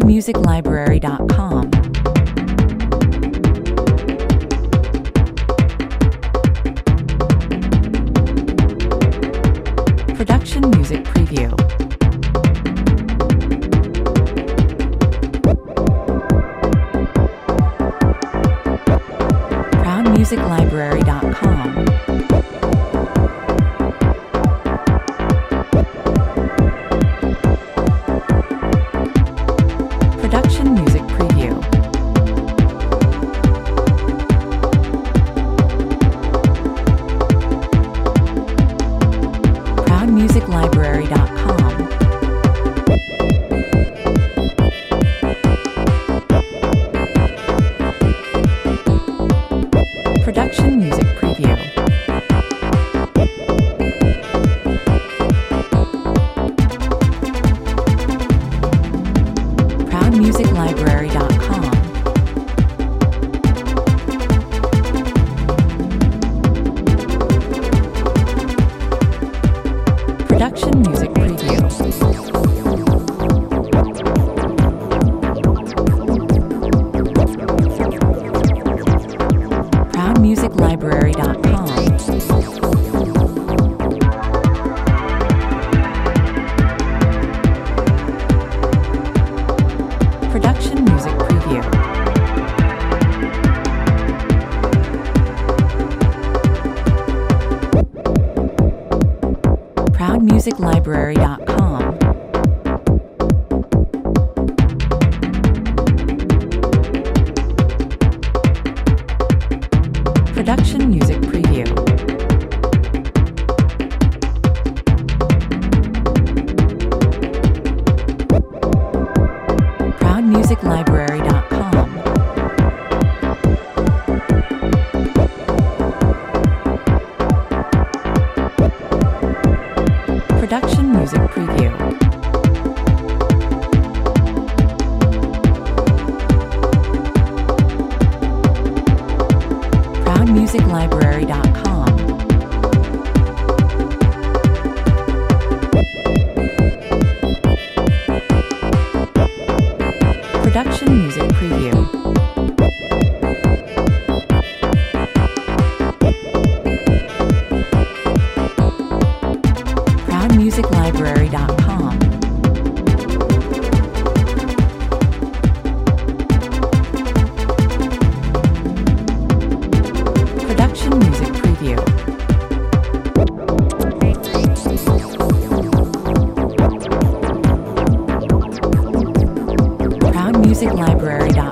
ProudMusicLibrary.com. Production Music Preview. ProudMusicLibrary.com. Production Music Preview. ProudMusicLibrary.com. Production Music Preview. ProudMusicLibrary.com. Production Music Preview. ProudMusicLibrary.com. Production Music Preview. ProudMusicLibrary.com. Production Music Preview. ProudMusicLibrary.com. Production Music Preview. ProudMusicLibrary.com. Production Music Preview. ProudMusicLibrary.com. Production Music Preview. ProudMusicLibrary.com.